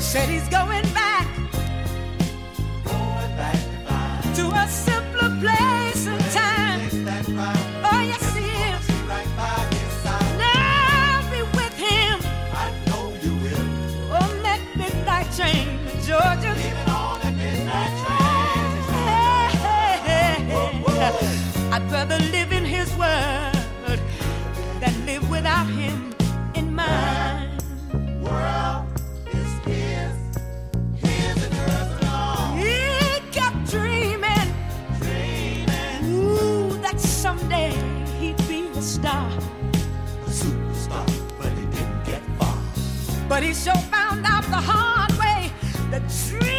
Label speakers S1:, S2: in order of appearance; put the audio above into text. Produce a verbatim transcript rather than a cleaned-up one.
S1: Said he's going back,
S2: going back to find
S1: to a simpler place and time.
S2: that's right.
S1: Oh, yes, he is.
S2: Right by his side.
S1: Now be with him.
S2: I know you will.
S1: On that midnight train to Georgia.
S2: Even on that midnight train.
S1: Hey, hey, hey, hey. I'd rather live in his word than live without him in mine.
S2: World is his, his and hers alone.
S1: He kept dreaming,
S2: Dreaming,
S1: ooh, that someday he'd be a star.
S2: a superstar, but he didn't get far.
S1: But he sure found out the hard way. The dream